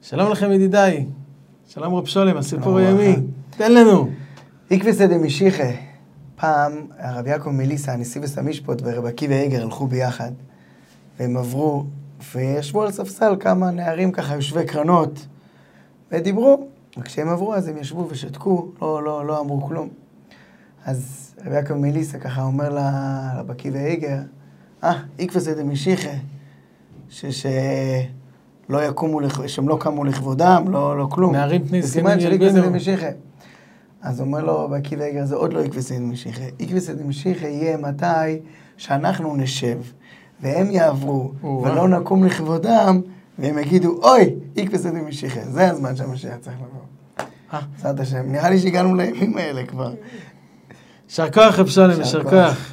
שלום לכם ידידיי, שלום רב שולם, הסיפור הימי, תן לנו. עקבסא דמשיחא, פעם הרב יעקב מליסה, הנשיא וסמישפוט ורב עקיבא איגר הלכו ביחד, והם עברו וישבו על ספסל כמה נערים ככה יושבי קרנות, ודיברו, וכשהם עברו אז הם ישבו ושתקו, לא אמרו כלום. אז רב יעקב מליסה ככה אומר לרב עקיבא איגר, עקבסא דמשיחא, שהם לא קמו לכבודם, לא כלום. נערים פני זקנים ילבנו. זה סימן של עקבסא דמשיחא. אז אומר לו רב עקיבא איגר, זה עוד לא עקבסא דמשיחא. עקבסא דמשיחא יהיה מתי שאנחנו נשב, והם יעברו, ולא נקום לכבודם, והם יגידו, אוי, עקבסא דמשיחא. זה הזמן שהמשיח צריך לבוא. בעזרת השם. נראה לי שהגענו לימים האלה כבר. יישר כוח רב שולם, יישר כוח.